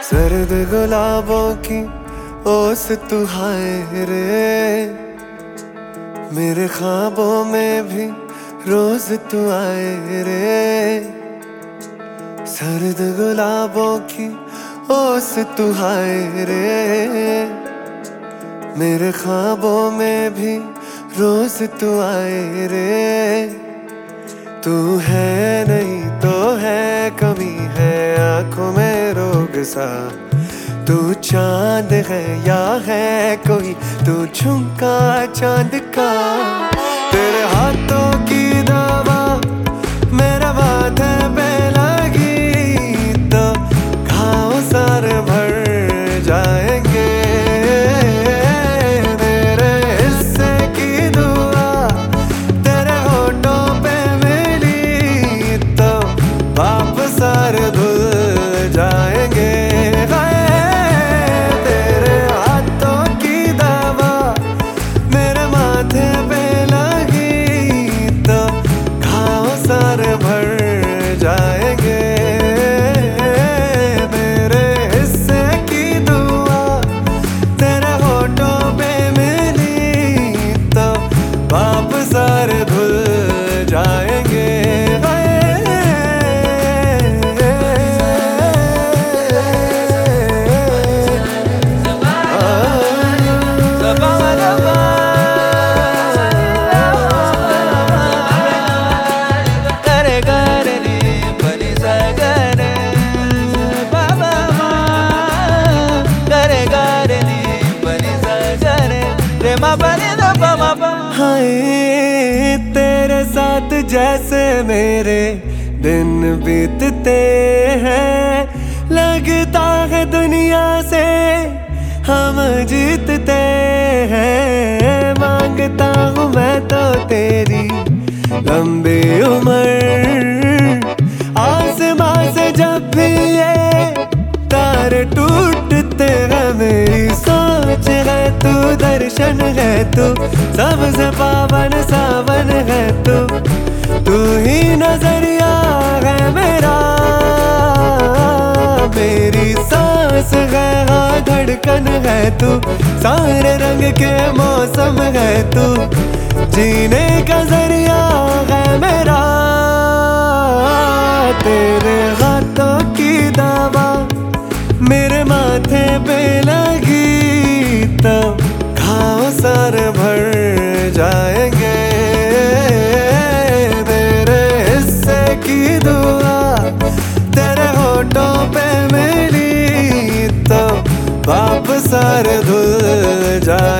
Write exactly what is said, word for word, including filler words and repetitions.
सर्द गुलाबों की ओस तू हाय रे, मेरे ख्वाबों में भी रोज तू आए रे। सर्द गुलाबों की ओस तू हाय रे, मेरे ख्वाबों में भी रोज तू आए रे। तू है नहीं तो है कमी है आंखों में रोग सा, तू चांद है या है कोई तू झुमका चांद का। तेरे हाथों की दवा मेरा माथे पे लगी तो घाव सारे भर जाएंगे। मेरे हिस्से की दुआ तेरे होठों पे मिली तो पाप सारे धुल जाएंगे। सारे धुल जाएंगे। हाय तेरे साथ जैसे मेरे दिन बीतते हैं, लगता है दुनिया से हम जीतते हैं। मांगता हूँ मैं तो तेरी लंबी उम्र, आसमां से जब भी ये तारे टूटते हैं मेरी सोच है तू, दर्शन है तू, सबसे पावन सावन है तू। तू ही नजरिया है मेरा, मेरी सांस है हाँ धड़कन है तू, सारे रंग के मौसम है तू, जीने का जरिया है मेरा। तेरे हाथों की दवा मेरे माथे पे लगी तो घाव सारे भर जाएंगे। मेरे हिस्से की दुआ तेरे होठों पे मिली तो पाप सारे धुल जाएंगे।